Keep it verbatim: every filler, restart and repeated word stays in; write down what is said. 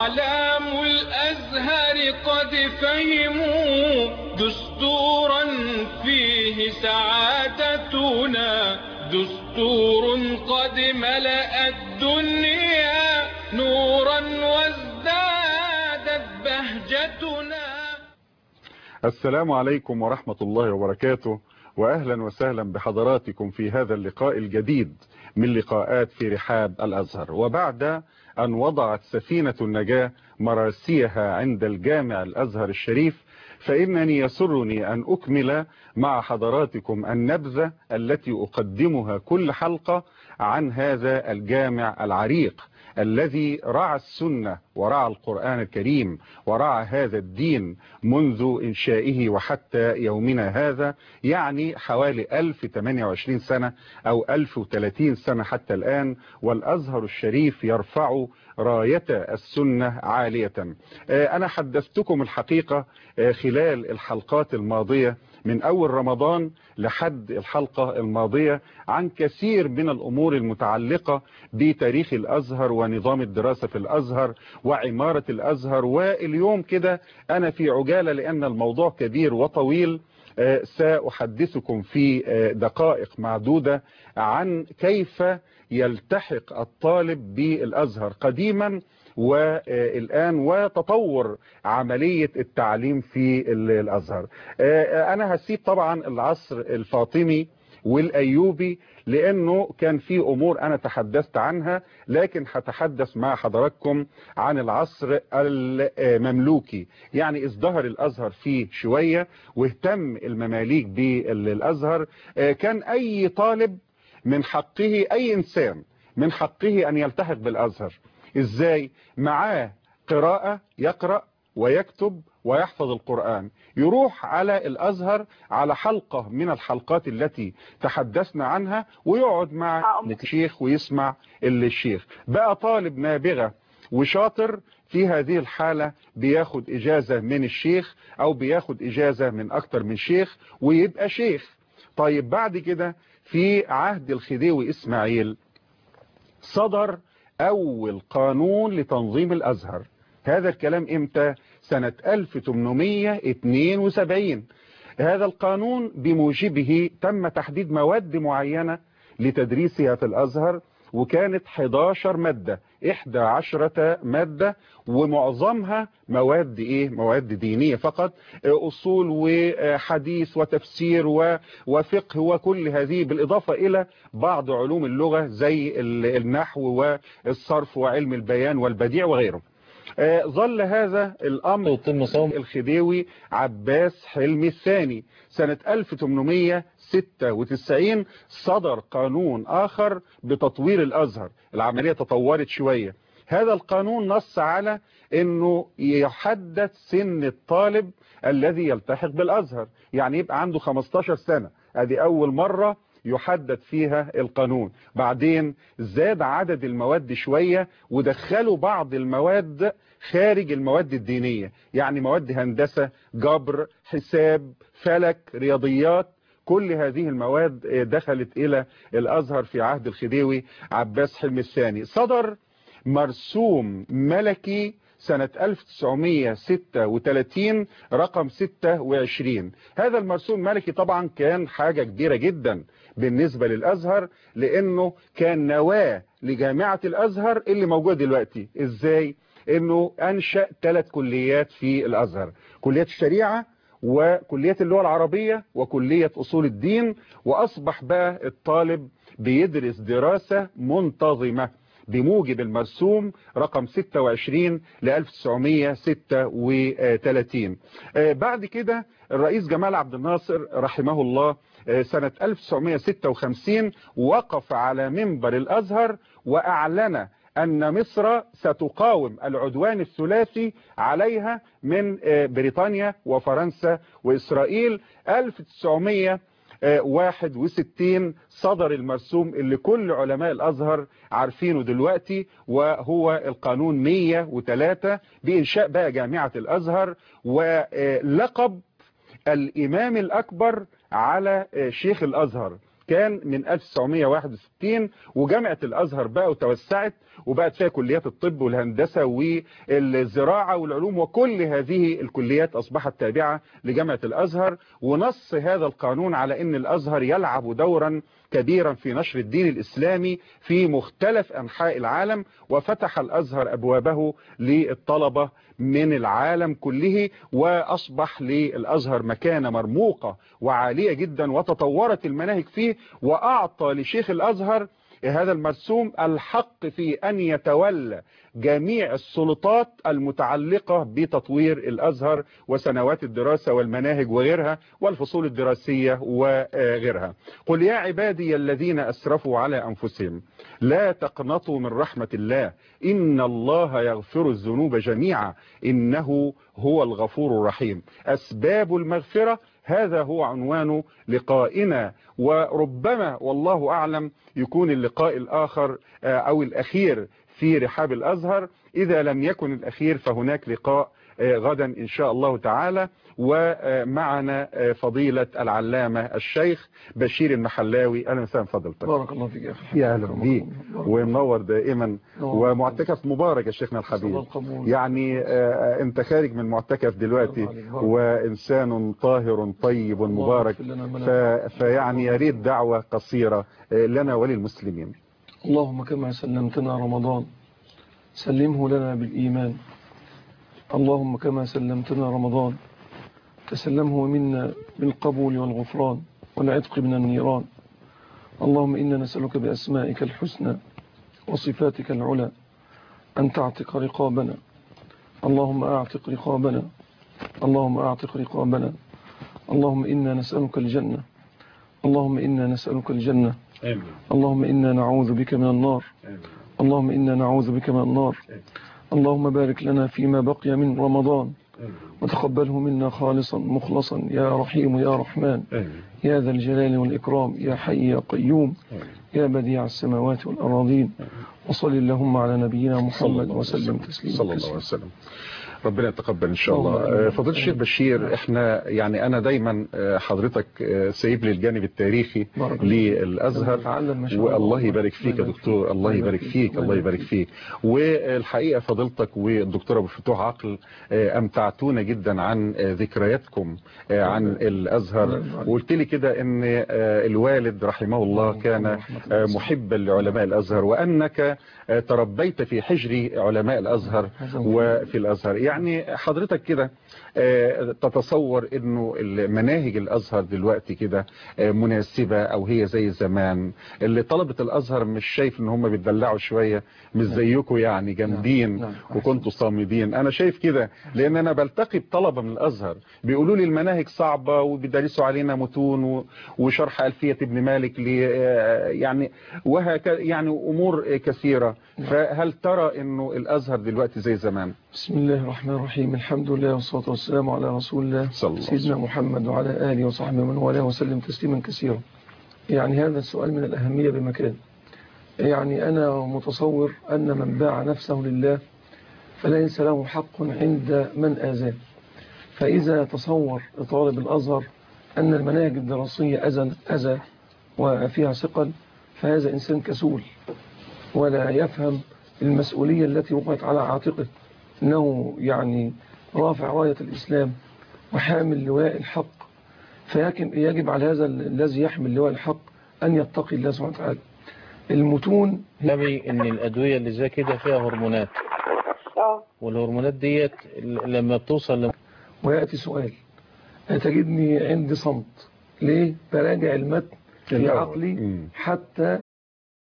أعلام الأزهر قد فهموا دستورا فيه سعادتنا، دستور قد ملأ الدنيا نورا وازدادت بهجتنا. السلام عليكم ورحمة الله وبركاته، وأهلا وسهلا بحضراتكم في هذا اللقاء الجديد من لقاءات في رحاب الأزهر. وبعد أن وضعت سفينة النجاة مراسيها عند الجامع الأزهر الشريف، فإنني يسرني أن أكمل مع حضراتكم النبذة التي أقدمها كل حلقة عن هذا الجامع العريق الذي رعى السنة ورعى القرآن الكريم ورعى هذا الدين منذ إنشائه وحتى يومنا هذا، يعني حوالي ألف وثمانية وعشرين سنة أو ألف وثلاثين سنة حتى الآن، والأزهر الشريف يرفع راية السنة عالية. أنا حدثتكم الحقيقة خلال الحلقات الماضية من أول رمضان لحد الحلقة الماضية عن كثير من الأمور المتعلقة بتاريخ الأزهر ونظام الدراسة في الأزهر وعمارة الأزهر. واليوم كده أنا في عجالة لأن الموضوع كبير وطويل، سأحدثكم في دقائق معدودة عن كيف يلتحق الطالب بالأزهر قديما والآن وتطور عملية التعليم في الأزهر. أنا هسيب طبعا العصر الفاطمي والأيوبي لأنه كان في أمور أنا تحدثت عنها، لكن هتحدث مع حضراتكم عن العصر المملوكي، يعني ازدهر الأزهر فيه شوية واهتم المماليك بالأزهر. كان أي طالب من حقه، أي إنسان من حقه أن يلتحق بالأزهر. إزاي؟ معاه قراءة، يقرأ ويكتب ويحفظ القرآن، يروح على الأزهر على حلقة من الحلقات التي تحدثنا عنها ويقعد مع الشيخ ويسمع الشيخ. بقى طالب نابغة وشاطر، في هذه الحالة بياخد إجازة من الشيخ أو بياخد إجازة من أكتر من شيخ ويبقى شيخ. طيب بعد كده في عهد الخديوي إسماعيل صدر أول قانون لتنظيم الأزهر. هذا الكلام إمتى؟ سنة ألف وثمانمائة واثنين وسبعين. هذا القانون بموجبه تم تحديد مواد معينة لتدريسها في الأزهر، وكانت إحدى عشرة مادة، إحدى عشرة مادة، ومعظمها مواد إيه؟ مواد دينية فقط، أصول وحديث وتفسير وفقه وكل هذه، بالإضافة إلى بعض علوم اللغة زي النحو والصرف وعلم البيان والبديع وغيره. ظل هذا الأمر الخديوي عباس حلمي الثاني. سنة ألف وثمانمائة وستة وتسعين صدر قانون آخر بتطوير الأزهر، العملية تطورت شوية. هذا القانون نص على أنه يحدد سن الطالب الذي يلتحق بالأزهر، يعني يبقى عنده خمستاشر سنة. هذه أول مرة يحدد فيها القانون. بعدين زاد عدد المواد شوية ودخلوا بعض المواد خارج المواد الدينية، يعني مواد هندسة، جبر، حساب، فلك، رياضيات، كل هذه المواد دخلت إلى الأزهر في عهد الخديوي عباس حلمي الثاني. صدر مرسوم ملكي سنة ألف وتسعمائة وستة وثلاثين رقم ستة وعشرين. هذا المرسوم الملكي طبعا كان حاجة كبيرة جدا بالنسبة للأزهر، لأنه كان نواة لجامعة الأزهر اللي موجود دلوقتي. إزاي؟ أنه أنشأ ثلاث كليات في الأزهر، كلية الشريعة وكلية اللغة العربية وكلية أصول الدين، وأصبح بقى الطالب بيدرس دراسة منتظمة بموجب المرسوم رقم ستة وعشرين ل ألف وتسعمائة وستة وثلاثين. بعد كده الرئيس جمال عبد الناصر رحمه الله سنة ألف وتسعمائة وستة وخمسين وقف على منبر الأزهر وأعلن أن مصر ستقاوم العدوان الثلاثي عليها من بريطانيا وفرنسا وإسرائيل. ألف وتسعمائة واحد وستين صدر المرسوم اللي كل علماء الأزهر عارفينه دلوقتي، وهو القانون مئة وثلاثة بإنشاء بقى جامعة الأزهر، ولقب الإمام الأكبر على شيخ الأزهر. كان من ألف وتسعمائة وواحد وستين، وجامعة الأزهر بقى وتوسعت وبقت فيها كليات الطب والهندسة والزراعة والعلوم، وكل هذه الكليات أصبحت تابعة لجامعة الأزهر. ونص هذا القانون على أن الأزهر يلعب دورا كبيرا في نشر الدين الإسلامي في مختلف أنحاء العالم، وفتح الأزهر أبوابه للطلبة من العالم كله، وأصبح للأزهر مكانة مرموقة وعالية جدا، وتطورت المناهج فيه، وأعطى لشيخ الأزهر هذا المرسوم الحق في أن يتولى جميع السلطات المتعلقة بتطوير الأزهر وسنوات الدراسة والمناهج وغيرها والفصول الدراسية وغيرها. قل يا عبادي الذين أسرفوا على أنفسهم لا تقنطوا من رحمة الله إن الله يغفر الذنوب جميعا إنه هو الغفور الرحيم. أسباب المغفرة هذا هو عنوان لقائنا، وربما والله أعلم يكون اللقاء الآخر أو الأخير في رحاب الأزهر. إذا لم يكن الأخير فهناك لقاء غدا إن شاء الله تعالى، ومعنا فضيلة العلامة الشيخ بشير المحلاوي. أهلا وسهلا فضيلتك. بارك الله فيك يا أخي. يا أهلا بيك ومنور دائما، ومعتكف مبارك يا شيخنا الحبيب. يعني أنت خارج من معتكف دلوقتي وإنسان طاهر طيب مبارك، فيعني يا ريت دعوة قصيرة لنا وللمسلمين. اللهم كما سلمتنا رمضان سلمه لنا بالإيمان، اللهم كما سلمتنا رمضان تسلمه منا بالقبول والغفران والعتق من النيران. اللهم إنا نسألك بأسمائك الحسنى وصفاتك العلى أن تعتق رقابنا، اللهم أعتق رقابنا، اللهم أعتق رقابنا. اللهم إنا نسألك الجنة، اللهم إنا نسألك الجنة. آمين. اللهم إنا نعوذ بك من النار. آمين. اللهم إنا نعوذ بك من النار. آمين. اللهم بارك لنا فيما بقي من رمضان. آمين. وتقبله منا خالصا مخلصا يا رحيم يا رحمن. آمين. يا ذا الجلال والإكرام يا حي يا قيوم. آمين. يا بديع السماوات والأراضين. وصل اللهم على نبينا محمد وسلم تسليما صلى الله عليه وسلم. ربنا يتقبل ان شاء الله. فضيلة الشيخ بشير، احنا يعني انا دايما حضرتك سايب لي الجانب التاريخي للازهر، والله يبارك فيك يا دكتور، الله يبارك فيك، الله يبارك فيك. والحقيقه فضيلتك والدكتور ابو فتوح عقل امتعتونا جدا عن ذكرياتكم عن الازهر، وقلت لي كده ان الوالد رحمه الله كان محبا لعلماء الازهر، وانك تربيت في حجر علماء الازهر وفي الازهر. يعني حضرتك كده تتصور انه المناهج الازهر دلوقتي كده مناسبة، او هي زي زمان اللي طلبة الازهر مش شايف ان هم بيتدلعوا شوية مش زيكم يعني جامدين وكنتوا صامدين؟ انا شايف كده، لان انا بلتقي بطلبة من الازهر بيقولوا لي المناهج صعبة وبيدرسوا علينا متون وشرح ألفية ابن مالك لي يعني وهكذا، يعني امور كثيرة. فهل ترى انه الازهر دلوقتي زي زمان؟ بسم الله الرحمن الرحيم، الحمد لله والصلاة والسلام على رسول الله سيدنا محمد وعلى آله وصحبه ومن والاه وسلم تسليما كثيرا. يعني هذا السؤال من الأهمية بمكان. يعني أنا متصور أن من باع نفسه لله فليس له حق عند من آذاه. فإذا تصور طالب الأزهر أن المناهج الدراسية أذى أذى وفيها ثقل، فهذا إنسان كسول ولا يفهم المسؤولية التي وقعت على عاتقه، إنه يعني رافع راية الإسلام وحامل لواء الحق، فيجب على هذا الذي يحمل لواء الحق أن يتقي الله سبحانه وتعالى. المتون نبي إن الأدوية اللي زي كده فيها هرمونات، والهرمونات ديت لما بتوصل لم... ويأتي سؤال، تجدني عندي صمت ليه؟ براجع المتن في عقلي حتى